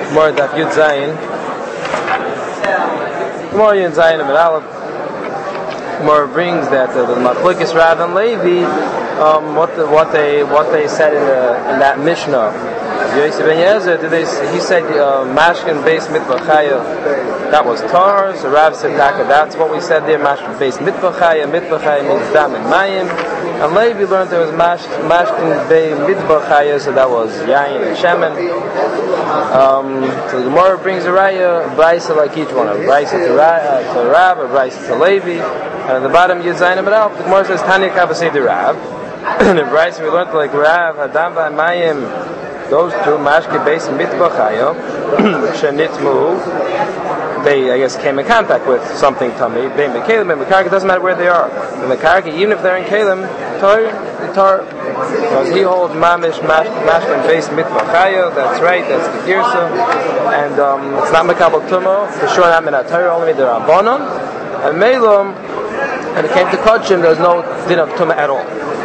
Gemara Daf Yud Zayin. Gemara Yud Zayin Amid Aleph. Gemara brings that the Machlokes Rav and Levi, what they said in that Mishnah. Yosef ben Yezer, he said Mashkin base Mitva Chaya, that was Tar. So Rav said that's what we said there. Mashkin base Mitva Chaya means Dam and Mayim. And Levi learned there was Mashkin Bay Mitva Chaya, so that was Yain and Shemen. So the Gemara brings a Raya, a Braisa like each one, a Braisa to Rav, a Braisa to Levi, and at the bottom Yud Zayin Amid Aleph, the Gemara says Tanya Kavasei to Rav. And in Braisa we learned like Rav, Hadam and Mayim, those two, Mashke Beis Mitva Chaya, Shenitmu, they, I guess, came in contact with something tummy. Bein B'Kelim and B'Karka, doesn't matter where they are. In the Karka, even if they're in Kelim, Tar, because he holds Mamish Mashke Beis Mitva Chaya, that's right, that's the Girsa, and it's not Mekabel Tumo, for sure not Minat Torah, only the Rabbanon, and Melom, and it came to Kodshim, there's no din of Tumah at all.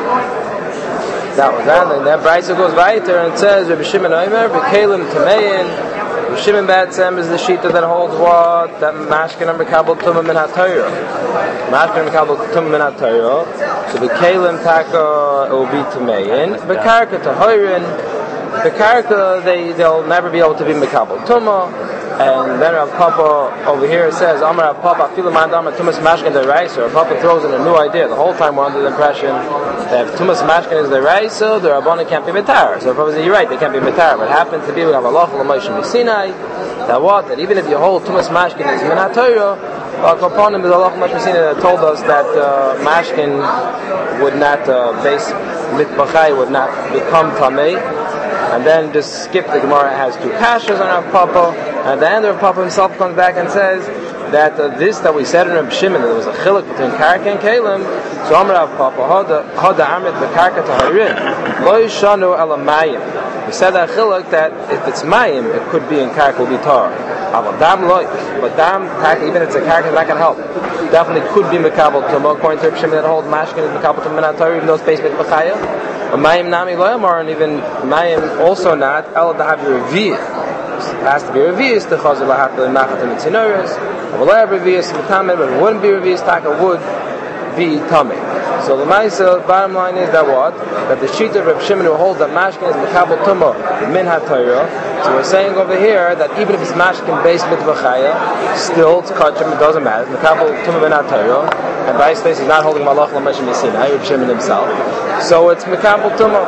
That was that, and that Braisa goes weiter and says, Rabbi Shimon Omer, B'Kelim Tamein, Rabbi Shimon Batsem is the Shita that holds what? That Mashkin and Mekabel Tumah Min HaTorah. Mashkin and Mekabel Tumah Min HaTorah. So B'Kelim Taka, it will be Tamein. B'Karka Tahoirin. B'Karka, they'll never be able to be Mekabel Tumah. And then Rav Papa over here says, Amar Rav Papa, Filaman Dama Tumas Mashkin the Raisa. Rav Papa throws in a new idea. The whole time we're under the impression that if Tumas Mashkin is the Raisa, the Rabbana can't be Mitar. So Rav Papa says, you're right, they can't be Mitar. But it happens to be, we have Allah L'Moshe Sinai, that even if you hold Tumas Mashkin is Min HaTorah, upon him is Allah L'Moshe Sinai that told us that Mashkin would not, base Mitbachai would not become Tameh. And then just skip the Gemara has two kashas on Rav Papa. And at the end, Rav Papa himself comes back and says that this that we said in Rav Shimon, that there was a chiluk between Karka and Kalim. So Amar Rav Papa, Hada Amit B'Karka Taharin, Lo Yishanu Ela Mayim. We said that chiluk that if it's Mayim, it could be in Karka, will be Tar. But Dam Loik, but Dam, even if it's a Karka, it's not going to help. Definitely could be Mekabel Tumah, according to Rav Shimon that holds Mashkin is Mekabel Tumah Min HaTorah, even though it's based with B'Chaya. But Mayim Nami Loyamar, and even Mayim also not, El Dahavi Reviyah. It has to be Reviyah, the Chazal Lahafil and Nachat and Tzinoris. If it have Reviyah, but it wouldn't be Reviyah, Taka would be Tameh. So the Maisa, bottom line is that what? That the sheet of Reb Shimon who holds that Mashkin is Mekabel Tumah Min HaTorah. So we're saying over here that even if it's Mashkin based Mitva Chaya, still it's Kachim, it doesn't matter. It's Mekabel Tumah Min HaTorah. And by space he's not holding Malach L'Moshe Sinai, Reb Shimon himself. So it's Mekabel Tumah.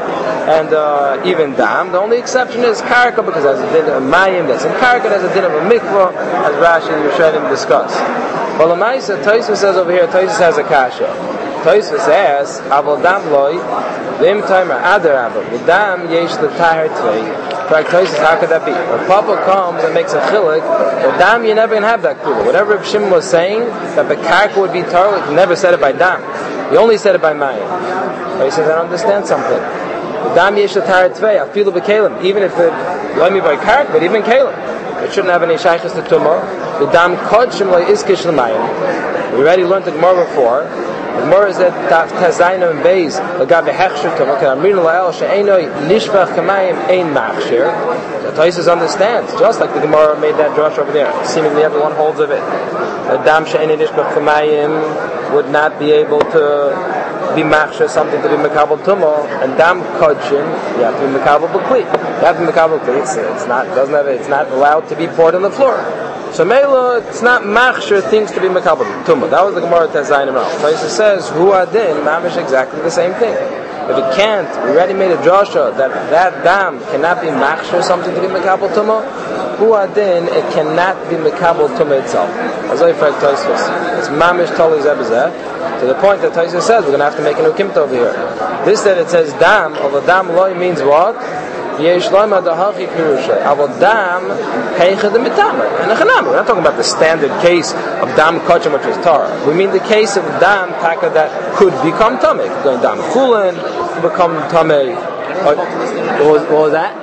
And even Dam. The only exception is Karka, because there's a din of Mayim that's in Karka, there's a din of a Mikvah, as Rashi and Yushanim discuss. Well, the Maisa, Tosfos says over here, Tosfos has a kasha. Tosfos says, Aval Dam Loi, Vim Timer Adar Aval, the Dam Yesh the Tahir Tvei. Correct, Tosfos, how could that be? When Papa comes and makes a chilik, the Dam, you're never going to have that kula. Whatever Reb Shimon was saying, that the Karka would be Tar, he never said it by Dam. He only said it by Mayim. But he says, I don't understand something. Dam yesh l'tar tvei, I feel the Kalim. Even if it let me by Kark, but even Kalim, it shouldn't have any shaykhs to Tumah. The Dam kodshim lo iskish l'mayim. We already learned the Gemara before. The Gemara is that Tazayna and Beis l'gav hechsher Tumah. Can amrin la'el she'enoi nishvach kamayim ein machshir. So Tosfos understands, just like the Gemara made that drush over there. Seemingly everyone holds of it. The Dam she'enoi nishvach kamayim would not be able to be machshir, something to be mekabel tumah, and dam kodshim, you have to be mekabel b'kli. You have to be mekabel b'kli. It's not allowed to be poured on the floor. So Mela, it's not machshir things to be mekabel tumah. That was the Gemara Tezayin Amal. So it says hu adin mamish exactly the same thing. If it can't, we already made a drasha that dam cannot be machshir, something to be mekabel tumah. Hu adin, it cannot be mekabel tumah itself. As I fact Tosfos, it's mamish tali zebazeh. To the point that Tosfos says we're going to have to make a new kimta over here. This that it says dam, although dam loy means what? Yesh loyma dahachi pirusha. Avol dam heicha de mitamer. And we're not talking about the standard case of dam kachim, which is tar. We mean the case of dam taka that could become tameh. Going dam chulin become tameh. What was that?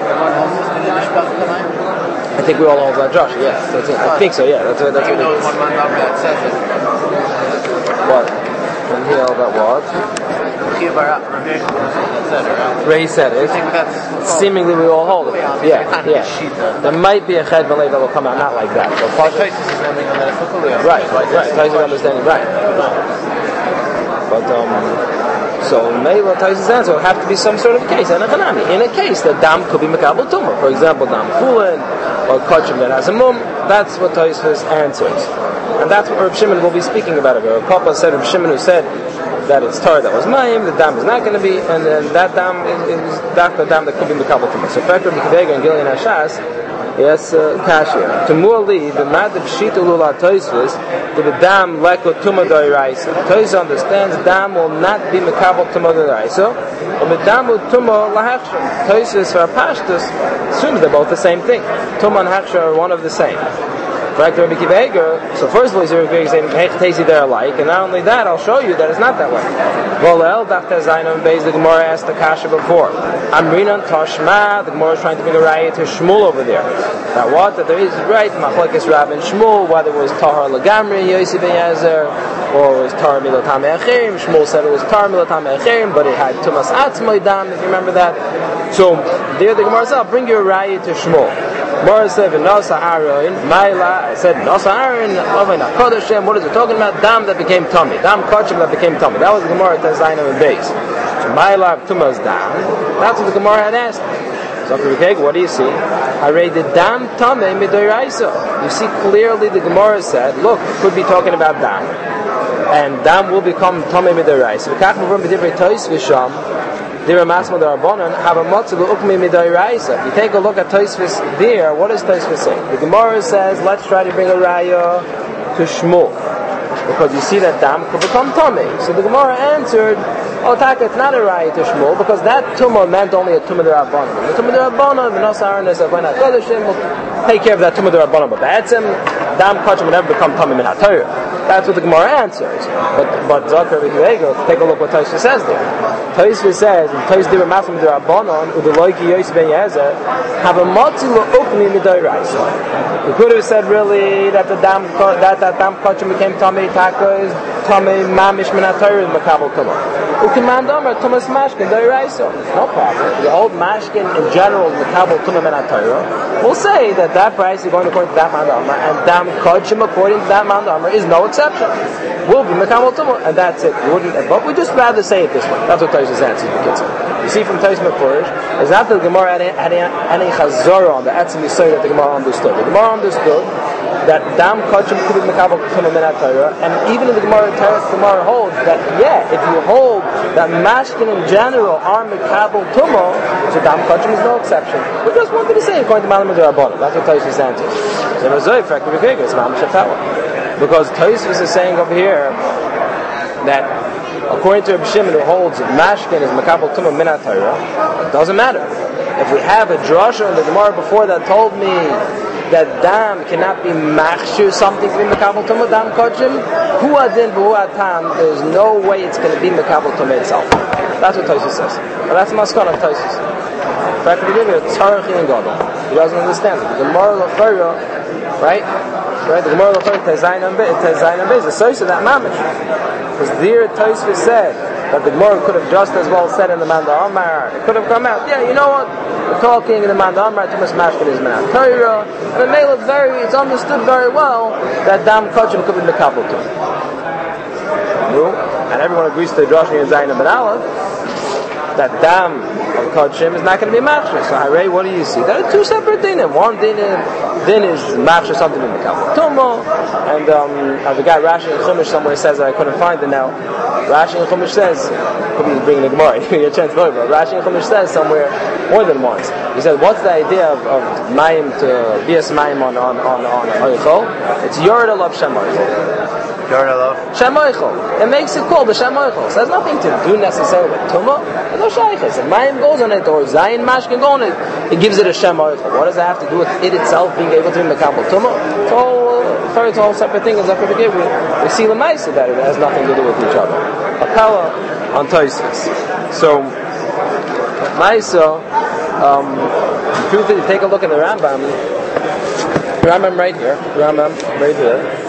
I think we all hold that, Josh. Yeah, I think so. Yeah, that's what it is. What? And here, about what? Ray said it. Seemingly we all hold it. Yeah. There might be a ched v'lei that will come out not like that. So right. Taisus understanding right. But so Mela Taisus answer will have to be some sort of case. And in a case that dam could be mekabel tumah. For example, dam chulin or kachim that has a mum. That's what Taisus answers. And that's what Reb Shimon will be speaking about it. Reb Papa said, Reb Shimon who said that it's tar that was mayim, the dam is not going to be, and then that dam is the dam that could be mekabel tumah. So Fekr B'Kavega and Gillian Hashas, yes, Kashia. To Mu'ali, the mad of Shita Lula Toisvis, the dam leko tumah doiraisa. Tois understands dam will not be mekabel tumah doiraisa, but the dam will tumah lahachshon. Toisvis for Pashtus assumes they're both the same thing. Tumah and hachshon are one of the same. So first of all, he's saying they're alike, and not only that, I'll show you that it's not that way. The Gemara asked the Kasha before. Amrinan Tashma, the Gemara is trying to bring a raya to Shmuel over there. That what? That there is right, Machlekes Rab and Shmuel, whether it was Tahar Lagamri, Yosef ben Yezer, or it was Tahar Milotam Echerim. Shmuel said it was Tahar Milotam Echerim, but it had Tumas Atzmoy Dam, if you remember that. So there the Gemara said, I'll bring you a raya to Shmuel. Gemara said, Nasa Aaron, Maila, I said, Nasa Aaron, Oven HaKodeshem, what is it talking about? Dam that became tummy. Dam Kachim that became tummy. That was the Gemara at Zainam and Beis. So Maila Tumas Dam, that's what the Gemara had asked. So what do you see? I read the Dam Tameh Midoraisa. You see clearly the Gemara said, look, it could be talking about Dam. And Dam will become Tameh Midoraisa. V'kach muvrim b'divrei Tois v'sham, Dira Masma Darabonan have a matzav ukmi midairaisa. You take a look at Tosfos there. What does Tosfos say? The Gemara says, let's try to bring a raya to Shmuel, because you see that dam could become tummy. So the Gemara answered, oh, taka, it's not a raya to Shmuel, because that tumah meant only a tumah darabonan. The tumah darabonan, the nasaran is a vayna kodeshim, will take care of that tumah darabonan. But ba'etzim, dam kachim will never become tummy min haTorah. That's what the Gemara answers. But Zakar V'Hivego, take a look what Tosfos says there. Tosfos says, and Tosfos Dibur Masam D'Rabbanon, Udeloiki Yosef ben Yezer, have a matzil ukmi midoraisa. We could have said really that the dam kachim became tummy taka is tummy mamish min haTorah is makabel tumah. Ukiman Domer Tumas Mashkin doiraisa. No problem. The old mashkin in general is makabel tumah min haTorah. We'll say that price is going according to that man Domer, and dam kachim according to that man Domer is no exception. Will be makabel tumah, and that's it. But we just rather say it this way. That's what Tosfos answers the kids. You see from Tosfos Mefurish, is not that the Gemara had any chazorah on the Etzim Yisrael that the Gemara understood. The Gemara understood that dam kachim could be makabel tumah min haTorah, and even in the Gemara holds that if you hold that mashkin in general are makabel tumah, so dam kachim is no exception. We just wanted to say according to Malam D'Rabbanan. That's what Tosfos answers. So the Zohar fact is because Tosfos is saying over here that according to Reb Shimon who holds mashkin is makabel tumah min haTorah, it doesn't matter. If we have a drasha in the Gemara before that told me that dam cannot be machshir something to be makabel tumah, dam kachim, hu adin v'hu atam, there's no way it's going to be makabel tumah itself. That's what Tosfos says. But that's maskon of Tosfos. In fact, we give you a tzarchi and gadol. He doesn't understand it. The Gemara l'chayra, right? The Gemara l'chayra tezayin and bez, the source of that mamish. Because there Tosfos said that the Gemara could have just as well said in the Manda Amar. It could have come out, you know what? We're talking in the Manda Amar, Tumas Mashkin is min haTorah, and it's understood very well that dam kachim could be makabel tumah. And everyone agrees to the Drashni and Zayin and Aleph that dam of kachim is not going to be machshir. So Harei, what do you see? There are two separate dinim. One din is machshir something in makabel tumah, and the guy Rashi in Chumash somewhere says that I couldn't find it now. Rashi in Chumash says, could be bringing the Gemara, your chance to but Rashi in Chumash says somewhere more than once. He said, what's the idea of mayim to bias mayim on oichol? It's yorda love shemoichol. Shemoichel. It makes it called the Shemoichel. So it has nothing to do necessarily with Tumah. There's no Shaykhis. If Mayim goes on it, or Zayin Mash can go on it, it gives it a Shemoichel. What does that have to do with it itself being able to be Mekabel Tumah? It's a whole separate thing. As I forget, we see the Maisa that it has nothing to do with each other. Akala on Tosfos. So, Maisa, the truth is, you take a look at the Rambam right here.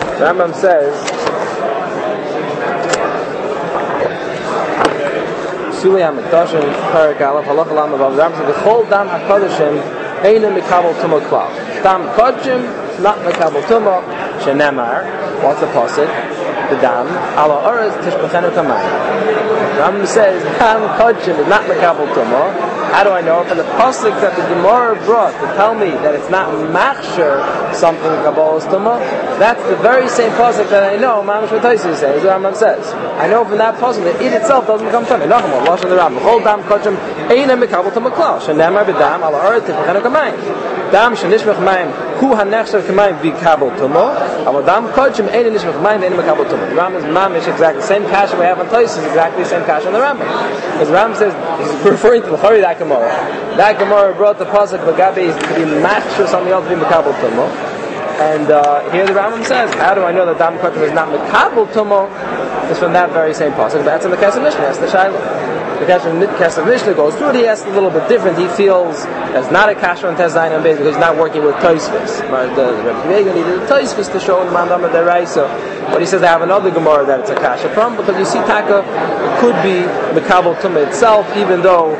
Rambam says, Psuli HaMikdashim, Parak Aleph, Halacha Lam Avav. The Rambam says, V'chol dam HaKodashim, Eina Mikabel Tumah Klal. Dam Kodashim, not Mikabel Tumah, Shenemar. What's the pasuk? The dam. Ala Oretz Tishbechenu Kamayim. Rambam says, Dam Kodashim is not Mikabel Tumah. How do I know? From the pasuk that the Gemara brought to tell me that it's not machsher something Kabbalah's Tumah, that's the very same pasuk that I know Mamash V'Taisu says, the Rambam says. I know from that pasuk that it itself doesn't become Tumah. Nachamah, Lashon the Rambam. Chol dam kodshim eina mikabel Tumah klal. Shenemar b'dam ala oretz tifchenu kamayim. Dam shenishmech mayim hu hanechshav kamayim b'kabel Tumah. Ala dam kodshim eina nishmech mayim eina mikabel Tumah. The Rambam's mamish exactly the same kasha we have on Taisu is exactly the same kasha on the Rambam. Because the Rambam says he's referring to the Chori that Gemara. That Gemara brought the pasuk Bagabi to be matched or something else to be Mikabel Tumah. And here the Rambam says, how do I know that Dam Kodshim is not Mikabel Tumah? It's from that very same pasuk. But that's in the Kesef Mishnah. That's the Shaila. The Kesef Mishnah goes through it. He asks a little bit different. He feels there's not a kasha on Tez Zayin and Beis because he's not working with Tosfos. The Rebbe Vega needed a Tosfos to show the Mandam of Deraisa. But he says they have another Gemara that it's a kasha from because you see Taka could be Mikabel Tumah itself, even though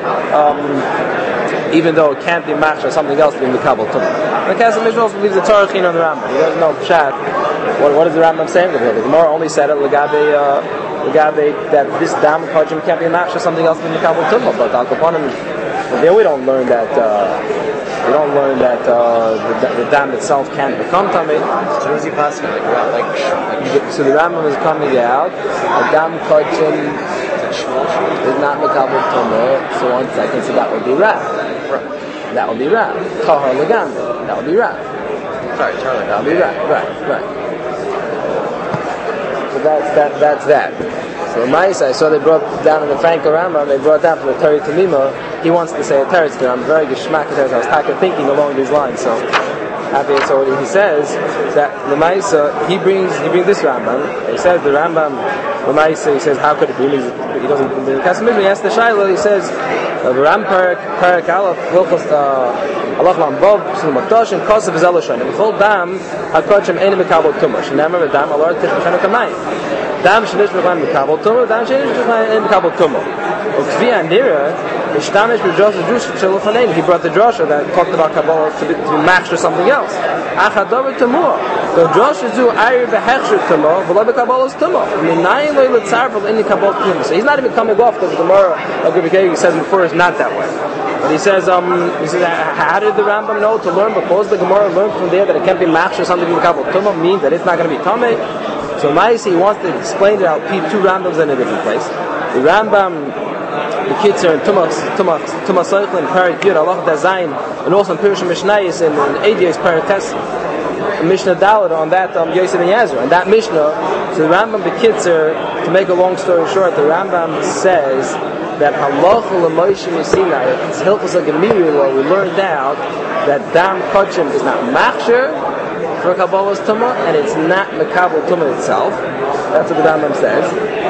it can't be matched or something else to be Mikabel Tumah. The Kesef Mishnah also believes the Torah Chin on the Rambam. He doesn't know Pshat. What is the Rambam saying over here? The Gemara only said it Legabe that this Dam Kodshim can't be matched or something else to be Mikabel Tumah. But Al Kaponim, there we don't learn that. The dam itself can't become Tamei. So what is he passing? So the Rambam is coming out. A Dam Kodshim is not Mikabel Tumah. So 1 second. So that would be Rav. That would be Rav. Tahar Legam. That would be Rav. Sorry, Charlie. That would be Rav. Right. So that's that. So Maisa, I saw they brought down in the Franco Rambam, they brought down from the Tari Tamima. He wants to say a teretz there. I'm very geschmack at I was thinking along these lines. So happy. So he says that the Maisa he brings this Rambam. He says the Rambam the Maisa. He says how could it be? He doesn't. The Kesef he asks the Shaila. He says the Ram Parak Aleph Wilchos Allah Lam Bob Shul Makdosh and Kosev is Eloshan. And the whole dam Hakodshim Ein Mikabel Tumah. Shenamar Dam Alor Tishbechenu Kamayim. Dam Shenish B'Chaim Mikabel Tumah. Dam Shenish B'Chaim Mikabel Tumah. Ukvi Anira Ishtamish B'Josh Shulchanei. He brought the drasha that talked about Kabbalah to be matched or something else. Achadover Tumah. The drasha Zu Ayir B'Hechsher Tumah. V'Lo B'Kabbalah's Tumah. Minayin Lo Yitzarvel in the Kabbalah Tumah. So he's not even coming off because the Gemara of Rebbe says before is not that way. But he says, how did the Rambam know to learn? Because the Gemara learned from there that it can't be matched or something in Kabbalah Tumah means that it's not going to be Tameh. So Maisi, he wants to explain it out. Two Rambams in a different place. The Rambam, the kids are in Tumas Soichlin, Parak Yud, Allah Dazayin, and also in Pirush Mishnayis and Adiyos Parak Tes, Mishnah Dalet on that Yosef and Yazir. And that Mishnah, so the Rambam, the kids are, to make a long story short, the Rambam says that Halacha l'Moshe Sinai, it's Hilchos HaGemiri law, we learned out that Dam Kodshim is not Machsher for Kabbalah's Tumah, and it's not Mikabel Tumah itself. That's what the Rambam says.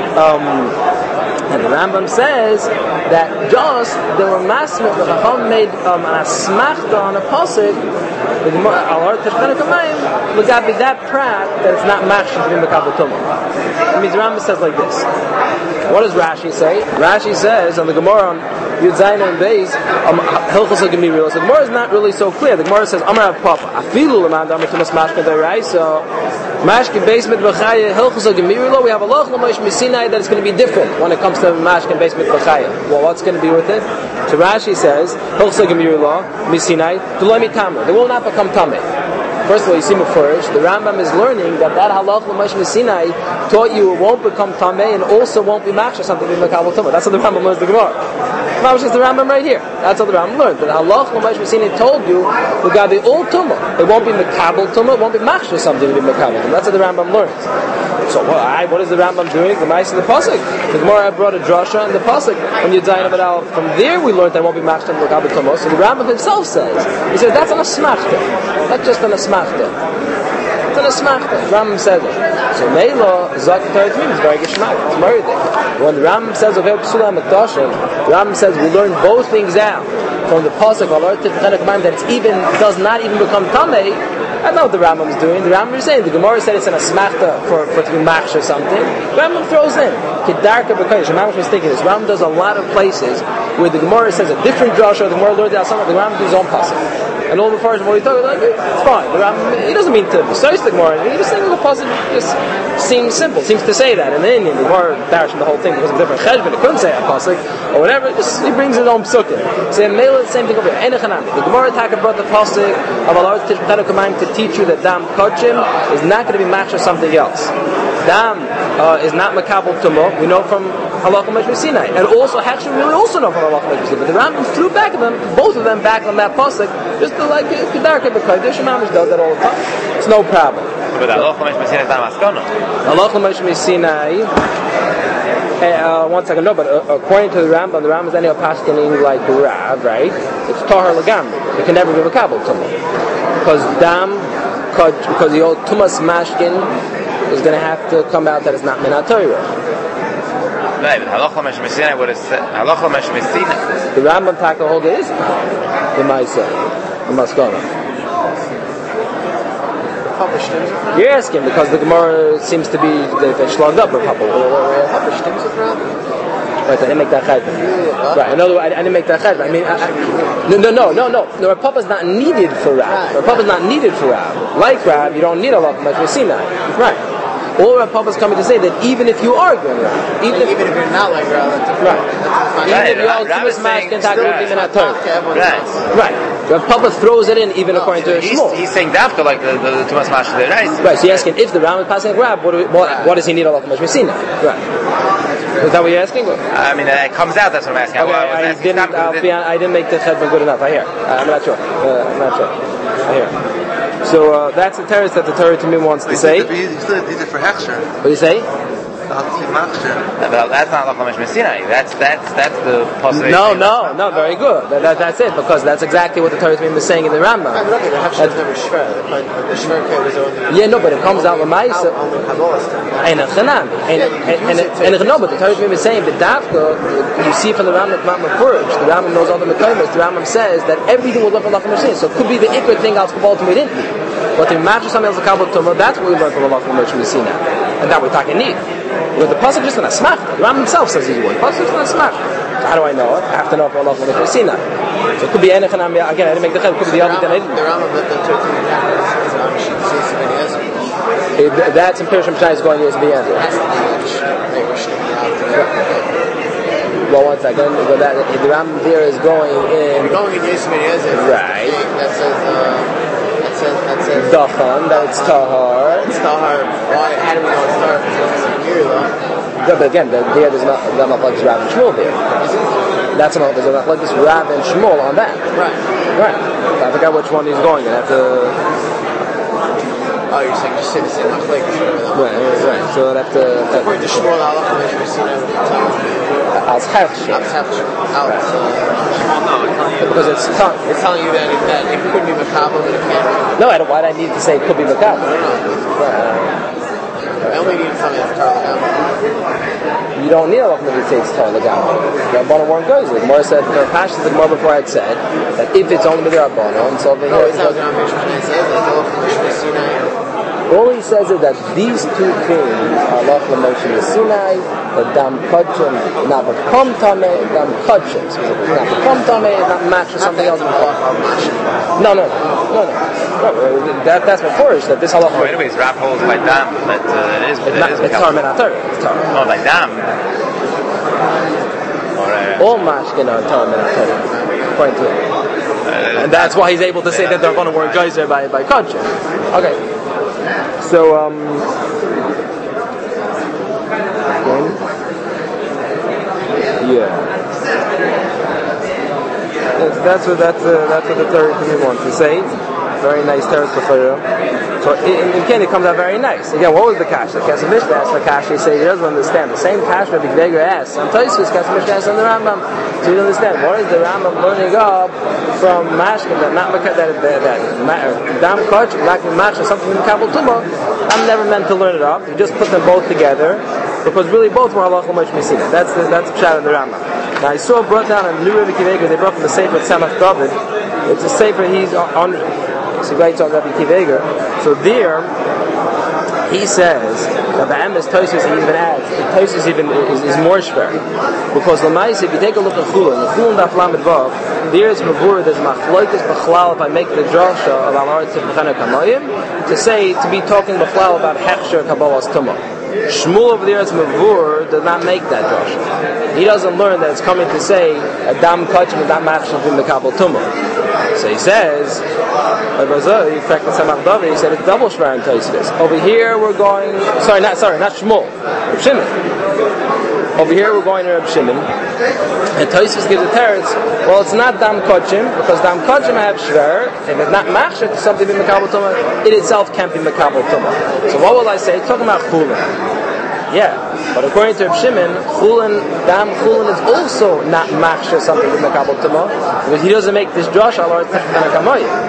And the Rambam says that just the Ramasmit, the Chacham made an asmachta on a pasuk, Alor Tishbechenu Kamayim, L'gabi that prat that it's not Machsher to be Mikabel Tumah. It means the Rambam says like this. What does Rashi say? Rashi says on the Gemara on Yud Zayin and Beis, Hilchos HaGemiri. So the Gemara is not really so clear. The Gemara says, Amar Rav Papa, Afilu l'man dam tumas mashke d'oraisa, mashke beis mit b'chaya, Hilchos HaGemiri. We have a loch l'mosh misinai that is going to be different when it comes to mashke beis mit b'chaya. Well, what's going to be with it? So Rashi says, Hilchos HaGemiri misinai, d'lo mitamah. They will not become tameh. First of all, you see Mefurish, the Rambam is learning that halach l'mosh Sinai taught you it won't become tameh and also won't be matched or something in Mikabel Tumah. That's how the Rambam learns the Gemara. Mamash is the Rambam right here. That's how the Rambam learned. That halach l'mosh Sinai told you we got the old Tumah. It won't be Mikabel Tumah, it won't be matched or something to be Mikabel Tumah. That's how the Rambam learns. So what is the Rambam doing? The Ma'aseh of the Pasuk. The Gemara brought a drasha and the Pasuk when you're dying of it out. From there we learned that it won't be matched on Mikabel Tumah. So the Rambam himself says, he says that's an asmachta. That's just an asmachta. It's an asmachta. Rambam says it. So Meila Zak Tarit means very geschmack. It's murder. When the Rambam says of Psula Mikdashim, the Rambam says we learn both things out. from the pasuk that it's even does not even become tamei. I know what the Rambam is doing. The Rambam is saying the Gemara said it's an asmachta for to be machsh or something. The Rambam throws in kedarka b'kodesh. The Rambam was thinking this. The Rambam does a lot of places where the Gemara says a different drasha. The Gemara learned out something. The Rambam does his own pasuk. And all the first what he talks like it's fine. The Rambam, he doesn't mean to besides the Gemara. He just thinks the pasuk just seems simple. Seems to say that. And then in the Gemara darshing the whole thing because of different cheshbon. It couldn't say a pasuk or whatever. Just, he brings his own psukim. So in Mela the same thing over here. The Gemara Taka brought the pasuk of Allah to teach you that dam kachim is not going to be matched with something else. Dam is not makabel tumah. We know from Halacha Meshmi Sinai, and also Hechsher we also know from Halacha Meshmi Sinai. But the Rambam threw back at them, both of them back on that pasuk, just to like kedarka b'kodesh. Mamish does that all the time. It's no problem. But Halacha Meshmi Sinai is not maskana. Halacha Meshmi Sinai. One second, no, but according to the Rambam is anyhow paskening like Rav, right? It's tahar lagamri. It can never be makabel tumah because dam, because the old tumas mashkin is going to have to come out that it's not minat Torah. Right, but halacha meshmi Sinai, what is halacha meshmi Sinai? The Rambam taka hold it is the Maisa, the Maskana. You're asking because the Gemara seems to be they slugged up a couple. Right, I didn't make that chayv. Right, I know I didn't make that chayv. I mean, no. Rav Papa is not needed for Rav. Rav Papa is not needed for Rav. Like Rav, you don't need a lot of Meshmi Sinai. Right. All Rav Papa is coming to say that even if you are going Rav, even if you're not like Rav, right. Even if you are Tumas Mashkin Takarut even at Torah. Right. Rav Papa throws it in even according to Shmuel. He's saying after like the Tumas Mashkin, right? Right. So you're asking if the Ram is passing Rav, what does he need a lot of Meshmi Sinai? Right. Is that what you're asking? I mean, it comes out. That's what I'm asking. Okay, I didn't make the chedman good enough. I hear. I'm not sure. I hear. So that's the teretz that the Torah to me wants to say. You still need it for Hechsher. What do you say? That's not Halacha Meshmi Sinai. That's the possibility. No. Very good. That's it because that's exactly what the Torah to me was saying in the Rambam. Yeah, no, but it comes out with Ma'isa. And but the Torah to me was saying that Dafka, you see from the Rambam Purish, the Rambam knows all the Mekaymas. The Rambam says that everything will look like Halacha Meshmi. So it could be the ikr thing out of we didn't need. But if match something else a kabbalah tumah, that's what we learn from Halacha Meshmi Sinai, and that we're talking need. Because the pasuk just in a smach. The Rambam himself says he's one. The pasuk just in a smach. So how do I know it? I have to know from Allah Meshmi Sinai. So it could be Enechanam. Again, I didn't make the chel. It could be the other than I didn't. The Rambam that the that's in Pirush Mishnah is going to be answered. Well, one second. The Rambam there is going in. We're going in Yisrael Yezer. Right. That says Dachan, that it's Tahar. It's Tahar. Why? How do we know it's Tahar? Because it's here, though. Yeah, but again, there's not like this Rav and Shmuel there. That's not there's not like this Rav and Shmuel on that. Right. I forgot which one he's going. I have to. Oh, you're saying just say the same like Right. So I'd have to. According to Shmuel, Halacha Meshmi Sinai As Hechsher. Because it's telling you that it could be Makabel, but it can't. No, why do I need to say it could be Makabel? I only need to tell me it's Tar Lagam. You don't need a lot of to say it's Tar Lagam. The Rabbanon weren't goes. The Gemara said, the Pasha said more before I'd said that if it's only with the Rabbanon, so over here. It's not Lagam Meshmi Sinai. All he says is that these two things are Halacha Moshe Sinai, the Dam Kachim, not become Tameh, Dam Kachim. Not become Tameh, not match or something else. No. That's before that this Halacha. Oh, anyways, Rav holds by Dam, but it is. It's Tar Menatar. It's Tar. Oh, by Dam. All mashkin are Tar Menatar. According to him. And that's why he's able to say that they're going to work geyser by Kachim. Okay. So that's what the Torah to me wants to say. Very nice Torah for So in Ken it comes out very nice. Again, what was the kash? The Kesef Mishnah asked the kash. He said he doesn't understand the same kash that Big Deger asked. On Tosfos, Kesef Mishnah asked on the Rambam. So you understand what is the Rambam learning up from Mashkin that not that Dam Koch, Lakin Mash, or something in Kabul Tumah. I'm never meant to learn it up. You just put them both together because really both were Halacha Meshmi Sinai. That's the pshat of the Rambam. Now I saw brought down a new Rebbe Akiva Eiger. They brought from the Sefer Tzemach David. It's a Sefer he's on. It's a great talk Rebbe Akiva Eiger. So there he says that the Emes Tosfos he even adds the Tosfos even is more schwer because the Lamaisa, if you take a look at Chulin Daf Lamed Vav, there is Mavur, there's Machloikis B'chlal, if I make the drasha of Al Artz B'chana Kamayim to say to be talking B'chlal about Hechsher Kabbalas Tumah. Shmuel over there as Mavur does not make that drasha. He doesn't learn that it's coming to say a dam kachim and dam machshav in the Kabbalah Tumah. So he says, in fact, in Tzemach David, he said it's double shvar in Tosfos. Over here we're going. Not Shmuel, Reb Shimon. Over here we're going to Reb Shimon, and Tosfos gives a teretz. Well, it's not dam kachim because dam kachim have shvar, and it's not machshav to something in the Kabbalah Tumah. It itself can't be in the Kabbalah Tumah. So what will I say? It's talking about chulin. Yeah, but according to Reb Shimon, dam chulin is also not machshav something in the Kabbalah Tumah because he doesn't make this drasha al Artz B'chana Kamayim.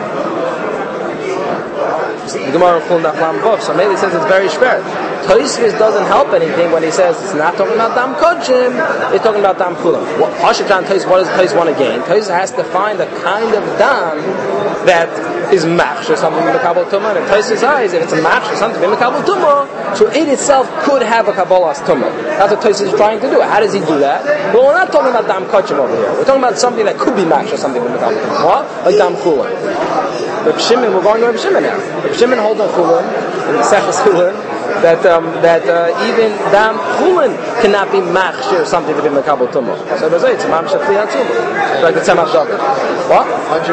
The Gemara in Chulin Daf Lamed Vav, so maybe he says it's very schwer. Tosfos doesn't help anything when he says it's not talking about dam kochim, it's talking about dam chulin. What does Tosfos want to gain? Tosfos has to find a kind of dam that is machsh or something in the Kabbalah Tumah. And Tosfos eyes, if it's a machsh or something in the Kabbalah Tumah, so it itself could have a Kabbalas Tumah. That's what Tosfos is trying to do. How does he do that? Well, we're not talking about dam kochim over here. We're talking about something that could be machsh or something in the Kabbalah Tumah. What? Like dam chulin. Reb Shimon, we're going to Reb Shimon now. Reb Shimon holds on chulin in the Sechus Chulin that even dam chulin cannot be machshir or something to be makabel tumah. So there's it's mamshir kliyatzuma, like the Tzemach David. What?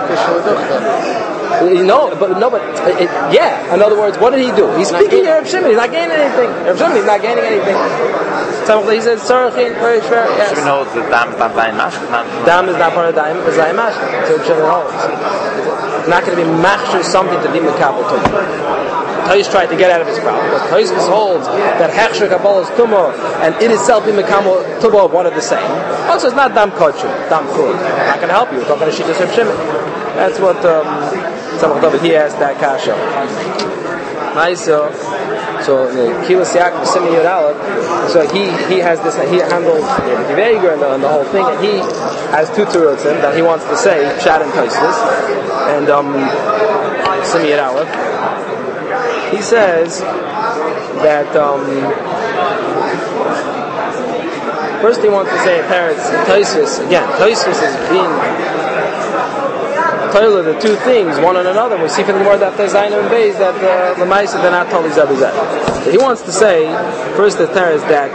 But yeah. In other words, what did he do? He's speaking to Reb Shimon. He's not gaining anything. Reb Shimon, he's not gaining anything. He says, "Sarachin, very fair." Yes. Shimon holds the dam is not daim mashkin. Dam is not part of daim. It's daim mashkin. So Reb Shimon holds. It's not going to be machshir something to be makabel tumah. Tosfos tried to get out of his problem because Tosfos holds that Hechsher Kabbalas Tumah and it itself in Mekabel Tumah one of the same. Also, it's not dam kochim, dam chulin. Not going to help you. We're talking to Shittas Reb Shimon. That's what Tzemach David he asked that kasha. Nice. So Kilas Yaakov Simi Yud Aleph. So he has this. He handles the Veiger and the whole thing, and he has two terutzim that he wants to say Pshat and Tosfos and Simi Yud Aleph. He says that first he wants to say parents Tosfos again. Tosfos is being told the two things one on another. We see from the more that there's Zayin and Beis that the Ma'aseh they're not totally zabizet. So he wants to say first the parents that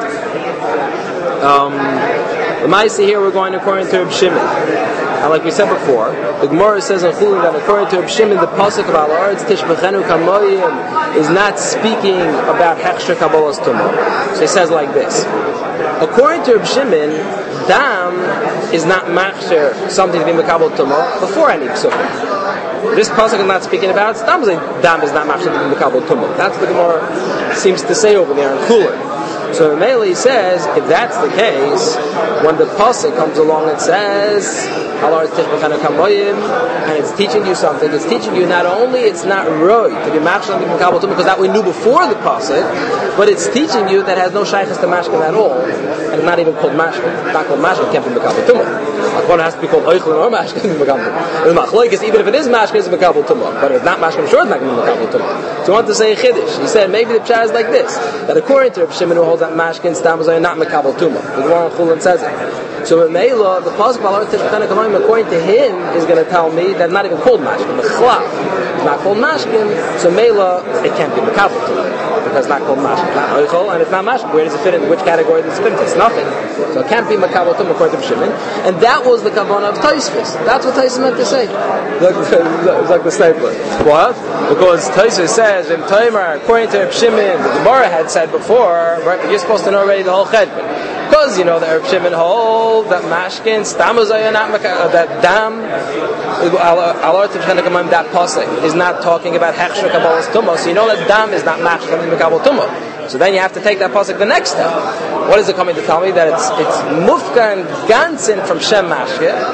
the Ma'aseh here we're going according to Reb Shimon. And like we said before, the Gemara says in Chulin that according to Reb Shimon, the pasuk of Al Artz Tishbechenu Kamoyim is not speaking about Hechsher Kabbalas Tumah. So he says like this: according to Reb Shimon, dam is not machsher something to be mekabel tumah before any psukim. This pasuk is not speaking about dam is not machsher to be mekabel tumah. That's what the Gemara seems to say over there in Chulin. So Mele says, if that's the case, when the pasuk comes along and says, and it's teaching you something, it's teaching you not only it's not roy to be machshel because that we knew before the pasuk, but it's teaching you that has no shaykhs to mashkin at all, and it's not even called mashkin. It's not called mashkin, can't be mekabel tumah. One has to be called oichlin or mashkin to be mekabel. The machlokes, even if it is mashkin, it's mekabel tumah. But if it's not mashkin, sure it's not going to be mekabel tumah. So I want to say a chiddush. He said maybe the pshat is like this: that according to Reb Shimon who holds that mashkin stamos are not mekabel tumah. The Gemara in Chulin says it. So Meila, the pasuk of Al Artz Tishbechenu Kamoyim, according to him, is going to tell me that it's not even called mashkin. It's not called mashkin. So Meila, it can't be mekabel tumah because it's not called mashkin. It's not oichol and it's not mashkin. Where does it fit in? Which category does it fit in? It's nothing. So it can't be mekabel tumah according to Shimon. And that was the kavanah of Tosfos. That's what Tosfos meant to say. It's like the stapler. What? Because Tosfos says in Tomer, according to Shimon, the Gemara had said before, right? You're supposed to know already the whole chedbon. Because you know that Reb Shimon holds that mashkin stamazaya not that dam Al Artz B'chana Kamoyim that pasuk is not talking about hechsher kabbalas tumah. So you know that dam is not mashkin kabbalas tumah. So then you have to take that pasuk the next step. What is it coming to tell me? That it's mufka and ganzin from Shem Mashke,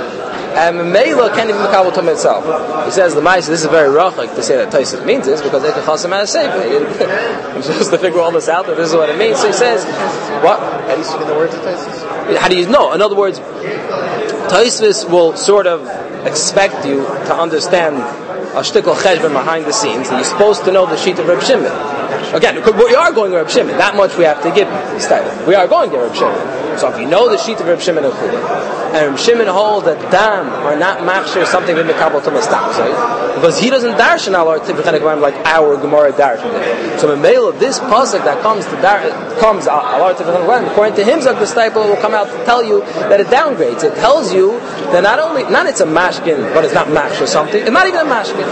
and Mela can't even Makabal Tumah itself. He says the Maisa, this is very rachik to say that Taisus means this, because Eka Chasam has a I'm supposed to figure all this out, that this is what it means. So he says, what? How do you speak in the words of Taisus? How do you know? In other words, Taisus will sort of expect you to understand a shtickle cheshbon behind the scenes, that you're supposed to know the sheet of Reb Shimon. Again, we are going to Reb Shimon. That much we have to give. We are going to Reb Shimon. So if you know the sheet of Reb Shimon and Reb Shimon holds that dam are not machshir something with Mekabel Tumas Dam, because he doesn't darshan al like our Gemara darshan. So in the middle of this pasuk that comes al according to him, Zak the Stipel will come out to tell you that it downgrades. It tells you that not it's a mashkin, but it's not machshir something. It's not even a mashkin.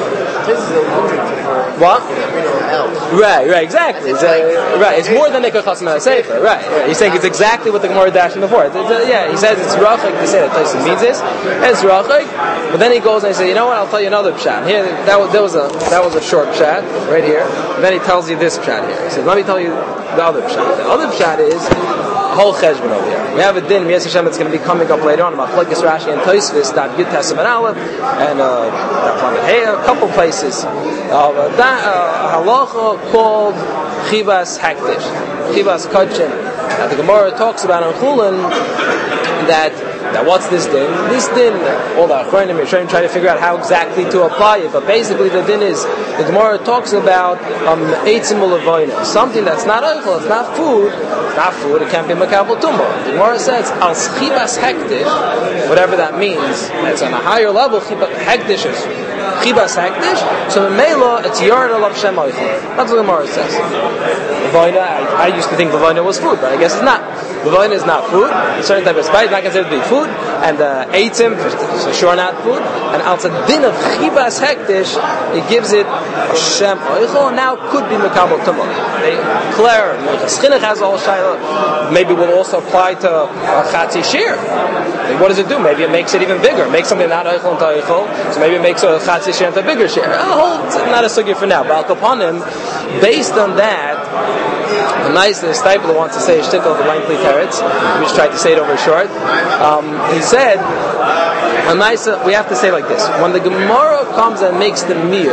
What? Right, exactly. Right, it's more than Nekach Chasam Sefer. Right. He's saying it's exactly what the Gemara dashed in before. He says it's rachik to say that Taisus means this. It's rachik, but then he goes and he says, you know what? I'll tell you another pshat. Here, that was a short pshat right here. And then he tells you this pshat here. He says, let me tell you the other pshat. The other pshat is whole cheshbon over here. We have a din, Yes Hashem, it's going to be coming up later on about Machlokes Rashi and Tosfos, that Yud Testament Aleph, and a couple places. Halacha called Chibas Hakdish, Chibas Kodshim. The Gemara talks about on Chulin that what's this din? This din, all the Achronim are trying to figure out how exactly to apply it, but basically the din is, the Gemara talks about Eitzim Ulavoina, something that's not oichel, it's not food, it can't be Makabel Tumah. The Gemara says, Al Chibas Hektish, whatever that means, it's on a higher level, Hektish is Chibas Hektish, so in Mela, it's Yard Alav Shem Oichel. That's what the Gemara says. Lavoina, I used to think Lavoina was food, but I guess it's not. Lavoina is not food, a certain type of spice, not considered to be food, and Eitzim, for sure not food, and al din of Chibas Hektish, it gives it a Shem Oichel, and now could be Makabel Tumah. Claire, Chinuch has all Shaila, maybe will also apply to Chatzi Shir. What does it do? Maybe it makes it even bigger. It makes something not Oichel into Oichel, so maybe it makes a Chatzi Shir into a bigger Shir. It's not a sugya for now, but Al Kaponim, based on that, the nice Stipler wants to say a shtickle of the lengthy teretz. We just tried to say it over short. He said, we have to say like this: when the Gemara comes and makes the mir,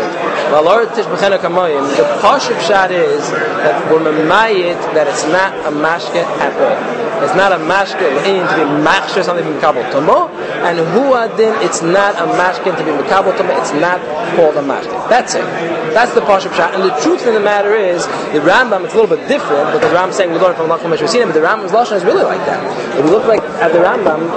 the pashut shot is that we're memayit that it's not a mashke at all. It's not a mashke to be machshir something to be Makabel Tumah, and huadin it's not a mashke to be Makabel Tumah. It's not called a mashke. That's it. That's the pashut shot. And the truth of the matter is, the Rambam, it's a little bit different because the Rambam saying we learn from Lachlan Meshvasina, but the Rambam's lashon is really like that. If we look like at the Rambam.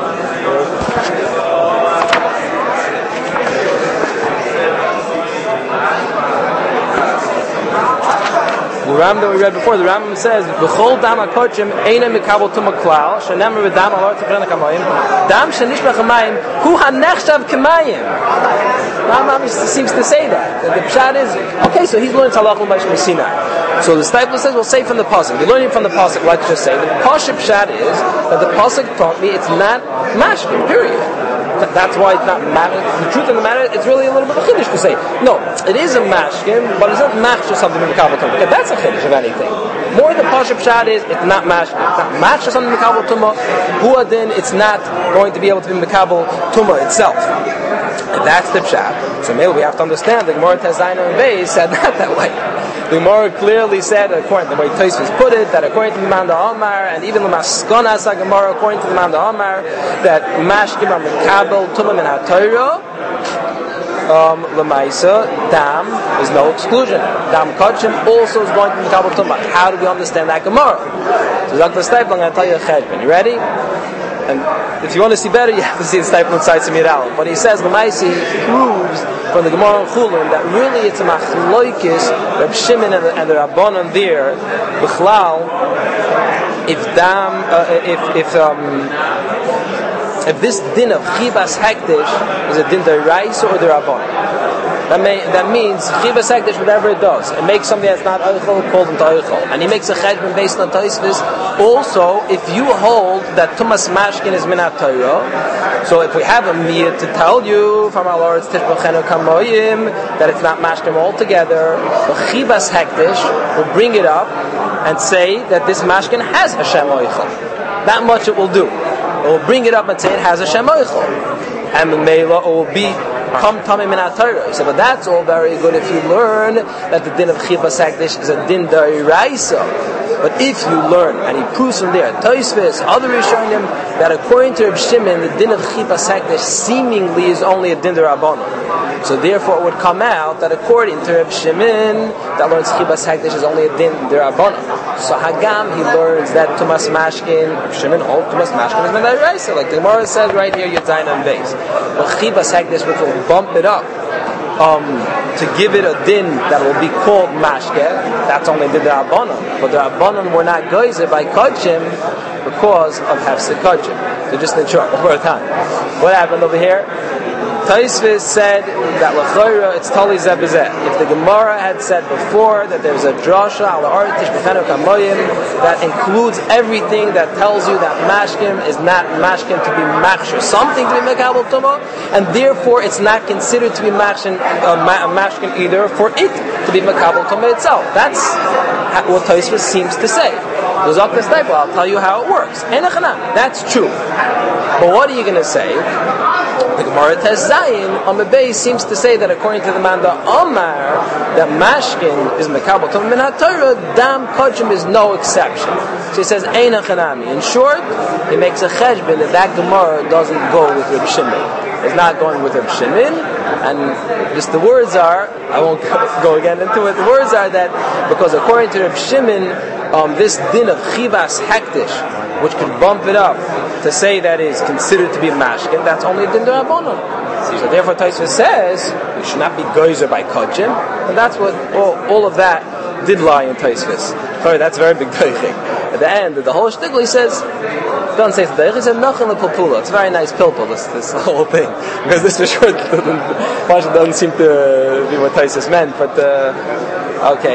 The Rambam that we read before, the Rambam says, "B'chol dam hakochim eina mikabel tumah klal, shenemar v'dam alor tzipren kamayim, dam shenishbach hamayim hu hanechshav kamayim." Rambam seems to say that the pshat is okay. So he's learning halachah l'mayshim Sinai. So the Stipler says, "We'll say from the pasuk." We're learning from the pasuk. Let's just say the pasuk pshat is that the pasuk taught me it's not mashkin. Period. That's why it's not matter. The truth of the matter, it's really a little bit of a chiddush to say. No, it is a mashkin, but it's not mashkin something in the Makabel Tumah. That's a chiddush of anything. More the pasuk pshat is it's not mashkin. It's not mashkin something in the Makabel Tumah. Huadin, it's not going to be able to be Makabel Tumah itself. And that's the pshat. So maybe we have to understand the Gemara Tezaino and Beis said not that way. The Gemara clearly said, according to the way Tosfos put it, that according to the Manda Amar, and even the Maskonas Gemara, according to the Manda Amar, that Mashkim are Makabel Tumah min HaTorah, Lamaisa, Dam is no exclusion. Dam Kodshim also is going to be Makabel Tumah. How do we understand that Gemara? So Dr. Stipler, I'm going to tell you a cheshbon. You ready? And if you want to see better, you have to see the Stipler inside Samir Aleph. But he says, Lamaisi proves from the Gemara and Chulin that really it's a machloikis, Reb Shimon and the Rabbanon there, B'chlal, if this din of Chibas Hektish is a din d'oraisa or d'Rabbanon. That means Chibas Hektish, whatever it does, it makes something that's not oichel called into oichel, and he makes a cheshbon based on Tosfos. Also, if you hold that Tumas Mashkin is Minat Torah, so if we have a mir to tell you from our Lord's Tishbachenu Kamoyim that it's not Mashkin altogether, the Chibas Hektish will bring it up and say that this Mashkin has Hashem oichel. That much it will do. It will bring it up and say it has Hashem oichel. and Mela will come Tamim in Torah. He said, but that's all very good if you learn that the din of Chivas Hekdesh is a din d'oraisa. But if you learn, and he proves from there, Tosfos, other Rishonim, that according to Reb Shimon, the din of Chivas Hekdesh seemingly is only a din d'Rabbanan. So therefore it would come out that according to Reb Shimon, that learns Chivas Hekdesh is only a din d'Rabbanan. So Hagam, he learns that Tumas Mashkin, Reb Shimon, all Tumas Mashkin is d'oraisa. Like the Gemara says right here, Yudzayin on base. But Chivas Hekdesh, which will bump it up, to give it a din that will be called mashke, that's only the Rabbanon. But the Rabbanon were not geyser by kodshim because of hefsek kodshim. So just in short, for a time. What happened over here? Tosfos said that l'chayra it's tali zebezeh. If the Gemara had said before that there's a drasha al artish b'fenu kamoyim that includes everything that tells you that mashkim is not mashkim to be machshir, something to be mekabel tuma, and therefore it's not considered to be mashkim either for it to be mekabel tuma itself. That's what Tosfos seems to say. I'll tell you how it works. That's true. But what are you going to say? The Gemara Tezayin on the base seems to say that according to the Manda Omar, that mashkin is mekabel tuma min haTorah, dam kodshim is no exception. So he says ein achanami. In short, he makes a cheshbon that Gemara doesn't go with Reb Shimon. It's not going with Reb Shimon, and just the words are, I won't go again into it. The words are that because according to Reb Shimon, this din of Chivas Hekdesh, which could bump it up to say that is considered to be mashkin, that's only a din d'Rabbanan. So therefore Tosfos says you should not be geyser by kodshim, and that's what all of that did lie in Tosfos. Sorry, that's a very big thing. At the end of the whole shtickle, he says, don't say today. He said nachon lepilpula. It's a very nice pilpul. This whole thing, because this for sure doesn't seem to be what Tosfos meant. But okay.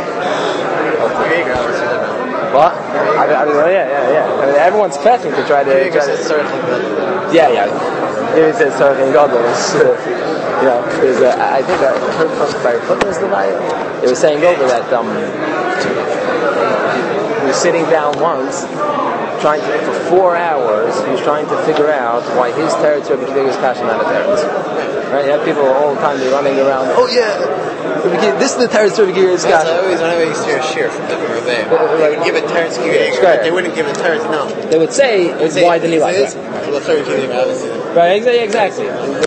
What? I mean, yeah. I mean, everyone's pressing to try to. Yeah. Maybe it says Sarachin Gadol. There's I think I heard from Barry Footman's the It was saying over that he was sitting down once, for 4 hours. He was trying to figure out why his territory is passion not a territory. Right? You have people all the time they're running around. Oh yeah. This is the territory of Giri's Kasha. Whenever I used to hear a shir from different Rebbeim, they would give it Teretz Giri, they wouldn't give it Teretz no. They would say, why didn't he like it? Right, exactly.